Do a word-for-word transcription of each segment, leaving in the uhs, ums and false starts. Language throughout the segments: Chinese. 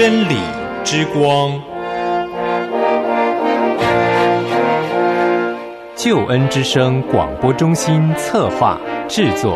真理之光， 救恩之声广播中心策划制作。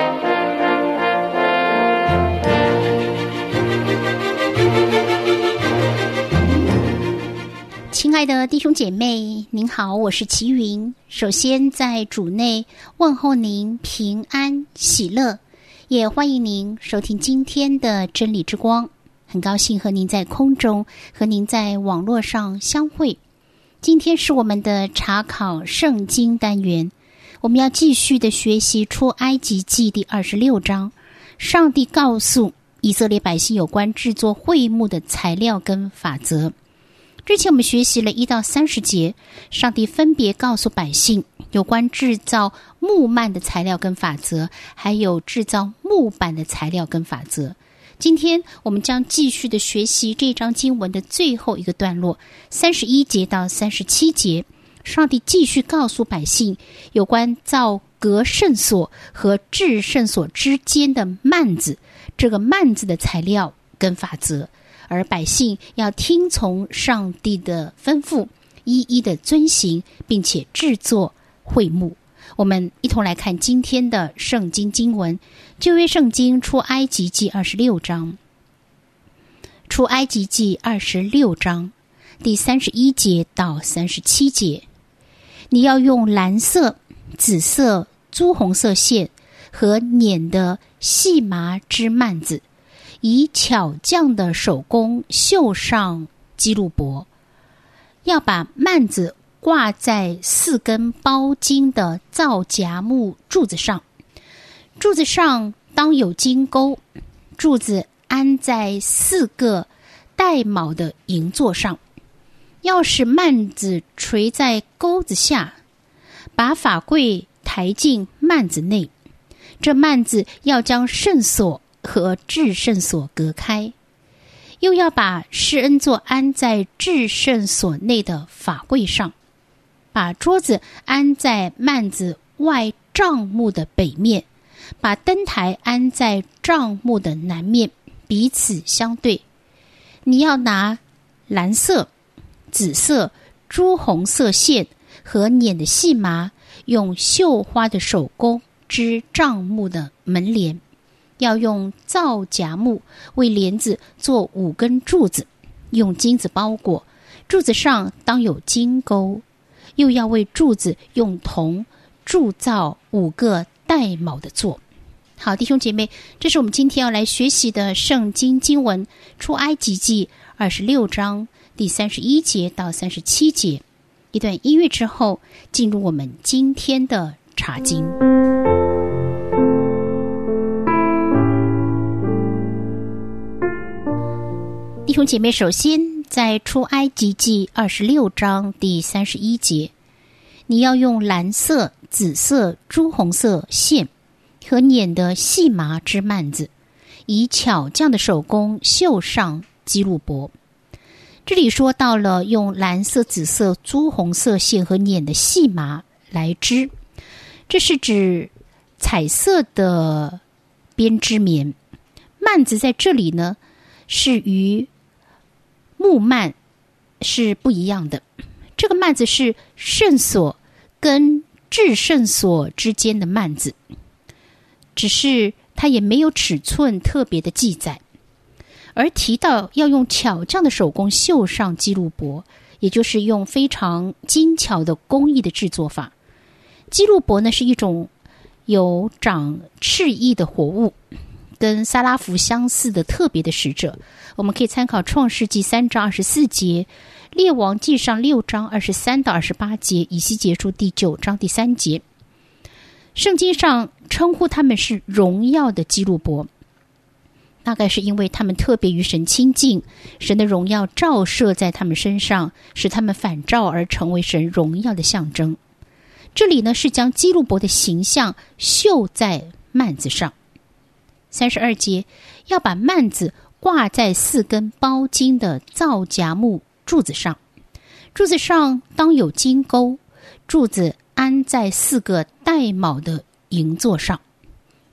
亲爱的弟兄姐妹，您好，我是齐云。首先在主内问候您平安喜乐，也欢迎您收听今天的真理之光。很高兴和您在空中，和您在网络上相会。今天是我们的查考圣经单元，我们要继续的学习出埃及记第二十六章。上帝告诉以色列百姓有关制作会幕的材料跟法则。之前我们学习了一到三十节，上帝分别告诉百姓有关制造木幔的材料跟法则，还有制造木板的材料跟法则。今天我们将继续的学习这章经文的最后一个段落，三十一节到三十七节。上帝继续告诉百姓有关造隔圣所和至圣所之间的幔子，这个幔子的材料跟法则，而百姓要听从上帝的吩咐，一一的遵行，并且制作会幕。我们一同来看今天的圣经经文，旧约圣经出埃及记二十六章。出埃及记二十六章第三十一节到三十七节。你要用蓝色、紫色、朱红色线和捻的细麻织幔子，以巧匠的手工绣上基路伯，要把幔子挂在四根包金的皂荚木柱子上，柱子上当有金钩，柱子安在四个带卯的银座上，要使幔子垂在钩子下，把法柜抬进幔子内。这幔子要将圣所和至圣所隔开，又要把施恩座安在至圣所内的法柜上，把桌子安在幔子外帐幕的北面，把灯台安在帐幕的南面，彼此相对。你要拿蓝色、紫色、朱红色线和捻的细麻，用绣花的手工织帐幕的门帘，要用皂荚木为帘子做五根柱子，用金子包裹，柱子上当有金钩，又要为柱子用铜铸造五个带卯的座。好，弟兄姐妹，这是我们今天要来学习的圣经经文，出埃及记二十六章第三十一节到三十七节。一段音乐之后，进入我们今天的查经。弟兄姐妹，首先在出埃及记二十六章第三十一节，你要用蓝色、紫色、朱红色线和捻的细麻织幔子，以巧匠的手工绣上基路伯。这里说到了用蓝色、紫色、朱红色线和捻的细麻来织，这是指彩色的编织棉。幔子在这里呢，是与木幔是不一样的。这个幔子是圣所跟至圣所之间的幔子，只是它也没有尺寸特别的记载。而提到要用巧匠的手工绣上基路伯，也就是用非常精巧的工艺的制作法。基路伯呢是一种有长翅翼的活物，跟撒拉弗相似的特别的使者。我们可以参考创世纪三章二十四节，列王记上六章二十三到二十八节，以西结书第九章第三节。圣经上称呼他们是荣耀的基路伯，大概是因为他们特别与神亲近，神的荣耀照射在他们身上，使他们反照而成为神荣耀的象征。这里呢是将基路伯的形象绣在幔子上。三十二节，要把幔子挂在四根包金的皂荚木柱子上，柱子上当有金钩，柱子安在四个带卯的银座上。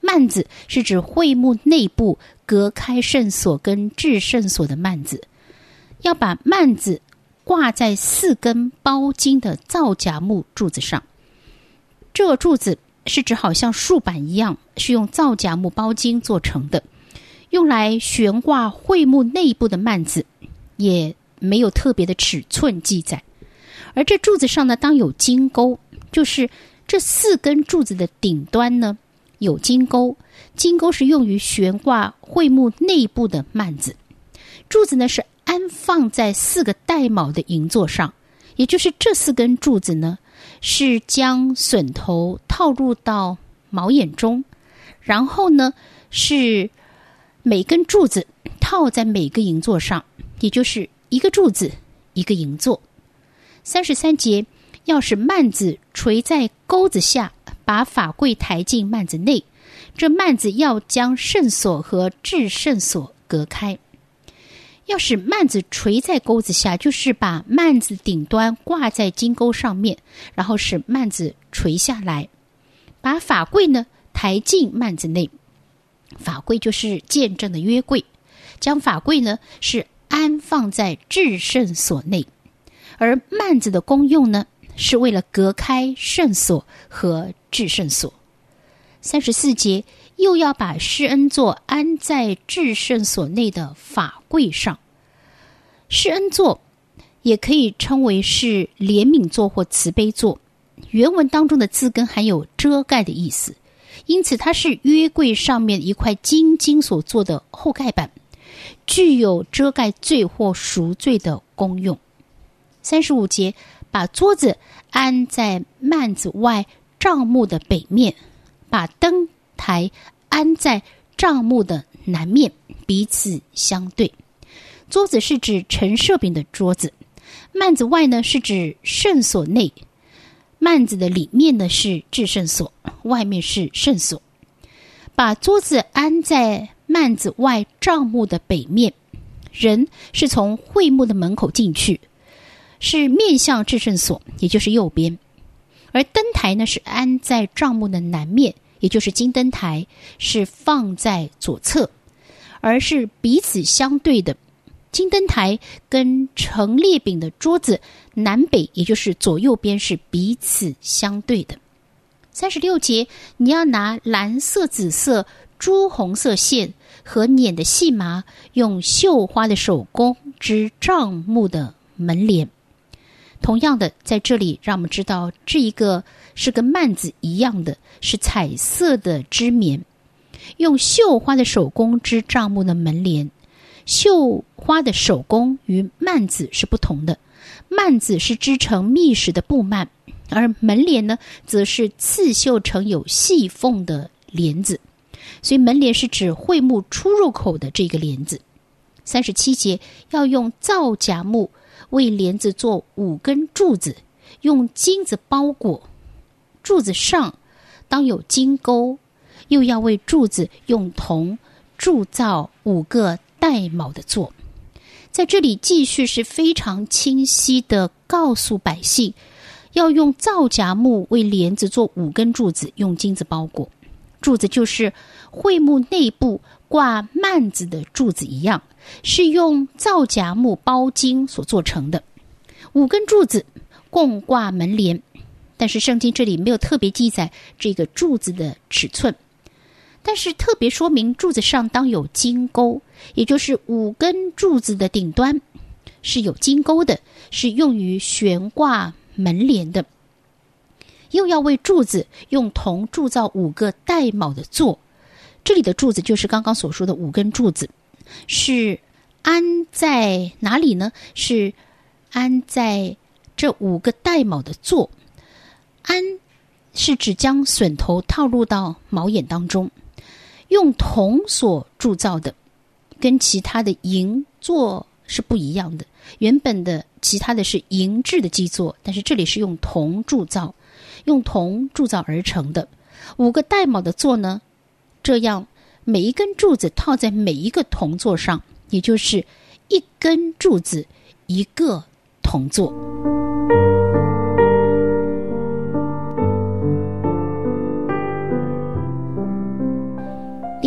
幔子是指会幕内部隔开圣所跟至圣所的幔子，要把幔子挂在四根包金的皂荚木柱子上。这个柱子是指好像竖板一样，是用皂荚木包金做成的，用来悬挂会幕内部的幔子，也没有特别的尺寸记载。而这柱子上呢，当有金钩，就是这四根柱子的顶端呢有金钩，金钩是用于悬挂会幕内部的幔子。柱子呢是安放在四个带卯的银座上，也就是这四根柱子呢是将榫头套入到卯眼中，然后呢是每根柱子套在每个银座上，也就是一个柱子一个银座。三十三节，要使幔子垂在钩子下，把法柜抬进幔子内，这幔子要将圣所和至圣所隔开。要使幔子垂在钩子下，就是把幔子顶端挂在金钩上面，然后使幔子垂下来，把法柜呢抬进幔子内。法柜就是见证的约柜，将法柜呢是安放在至圣所内。而幔子的功用呢，是为了隔开圣所和至圣所。三十四节，又要把施恩座安在至圣所内的法柜上。施恩座也可以称为是怜悯座或慈悲座，原文当中的字根含有遮盖的意思，因此它是约柜上面一块金金所做的后盖板，具有遮盖罪或赎罪的功用。三十五节，把桌子安在幔子外帐幕的北面，把灯台安在帐幕的南面，彼此相对。桌子是指陈设饼的桌子，幔子外呢是指圣所内，幔子的里面呢是至圣所，外面是圣所。把桌子安在幔子外帐幕的北面，人是从会幕的门口进去，是面向至圣所，也就是右边。而灯台呢是安在帐幕的南面，也就是金灯台，是放在左侧，而是彼此相对的。金灯台跟盛列饼的桌子南北，也就是左右边，是彼此相对的。三十六节，你要拿蓝色、紫色、朱红色线和捻的细麻，用绣花的手工织帐幕的门帘。同样的，在这里让我们知道，这一个是跟幔子一样的，是彩色的织棉，用绣花的手工织帐幕的门帘。绣花的手工与幔子是不同的，幔子是织成密实的布幔，而门帘呢，则是刺绣成有细缝的帘子，所以门帘是指会幕出入口的这个帘子。三十七节，要用皂荚木为帘子做五根柱子，用金子包裹，柱子上当有金钩，又要为柱子用铜铸造五个带卯的座。在这里继续是非常清晰的告诉百姓，要用皂荚木为帘子做五根柱子，用金子包裹。柱子就是会幕内部挂幔子的柱子一样，是用皂荚木包金所做成的。五根柱子共挂门帘，但是圣经这里没有特别记载这个柱子的尺寸，但是特别说明柱子上当有金钩，也就是五根柱子的顶端是有金钩的，是用于悬挂门帘的。又要为柱子用铜铸造五个带卯的座，这里的柱子就是刚刚所说的五根柱子，是安在哪里呢？是安在这五个带卯的座。安是指将榫头套入到卯眼当中，用铜所铸造的，跟其他的银座是不一样的。原本的其他的是银制的基座，但是这里是用铜铸造，用铜铸造而成的。五个带卯的座呢，这样每一根柱子套在每一个铜座上，也就是一根柱子一个铜座。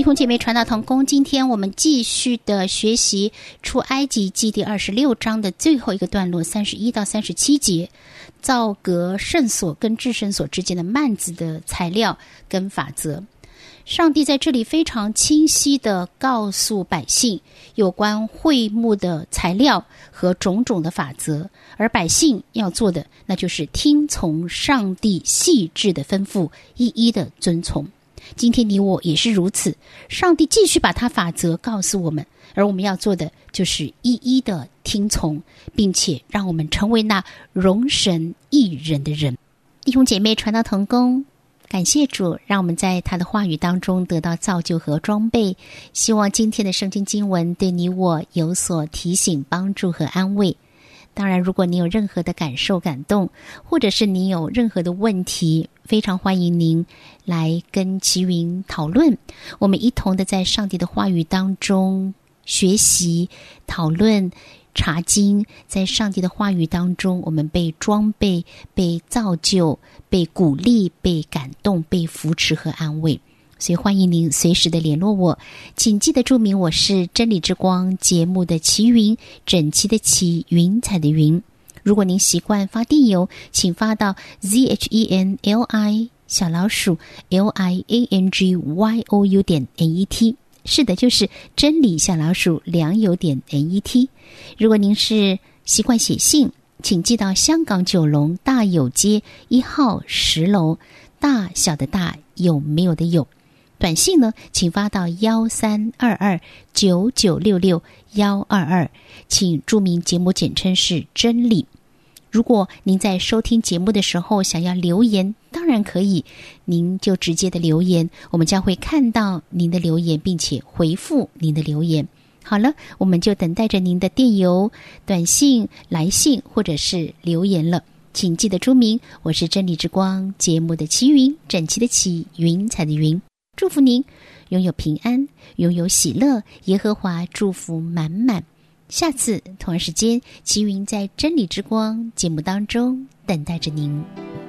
兄姐妹传道同工，今天我们继续的学习出埃及记第二十六章的最后一个段落三十一到三十七节，造革圣所跟至圣所之间的幔子的材料跟法则。上帝在这里非常清晰地告诉百姓有关会幕的材料和种种的法则，而百姓要做的那就是听从上帝细致的吩咐，一一的遵从。今天你我也是如此，上帝继续把他法则告诉我们，而我们要做的就是一一的听从，并且让我们成为那容神益人的人。弟兄姐妹传道同工，感谢主，让我们在他的话语当中得到造就和装备。希望今天的圣经经文对你我有所提醒、帮助和安慰。当然，如果你有任何的感受、感动，或者是你有任何的问题，非常欢迎您来跟齐云讨论。我们一同的在上帝的话语当中学习、讨论、查经，在上帝的话语当中，我们被装备、被造就、被鼓励、被感动、被扶持和安慰。所以欢迎您随时的联络我，请记得注明我是真理之光节目的齐云，整齐的齐，云彩的云。如果您习惯发电邮，请发到 z h e n l i 小老鼠 l i a n g y o u 点 n e t， 是的，就是真理小老鼠良友点 n e t。 如果您是习惯写信，请寄到香港九龙大有街一号十楼，大小的大，有没有的有。短信呢，请发到幺三二二九九六六幺二二，请注明节目简称是真理。如果您在收听节目的时候想要留言，当然可以，您就直接的留言，我们将会看到您的留言，并且回复您的留言。好了，我们就等待着您的电邮、短信、来信或者是留言了。请记得注明我是真理之光节目的齐云，整齐的齐，云彩的云。祝福您拥有平安，拥有喜乐，耶和华祝福满满。下次同一时间，齐云在真理之光节目当中等待着您。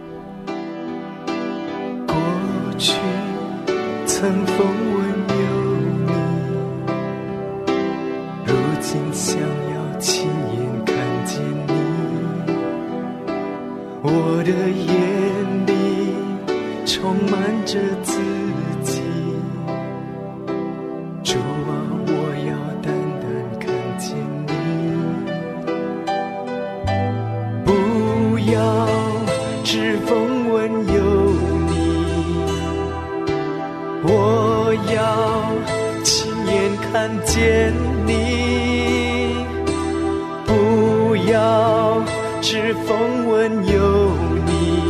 过去曾风闻有你，如今想要亲眼看见你，我的眼里充满着自己，主啊，我要单单看见你，不要只风闻有你，我要亲眼看见你，不要只风闻有你，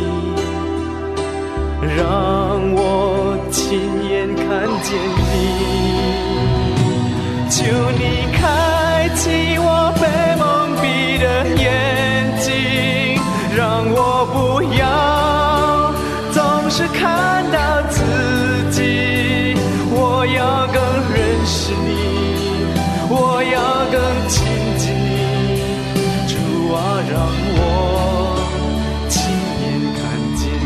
让我亲眼看见你，求你开启我被蒙蔽的眼睛，让我不要总是看到自己，我要更认识你，我要更亲近你，主啊，让我亲眼看见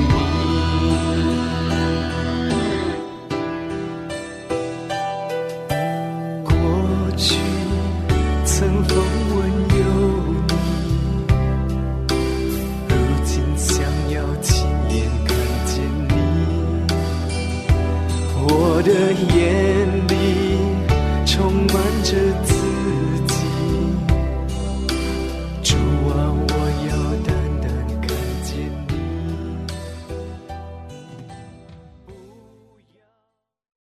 你，过去曾风闻有你，如今想要亲眼看见你，我的眼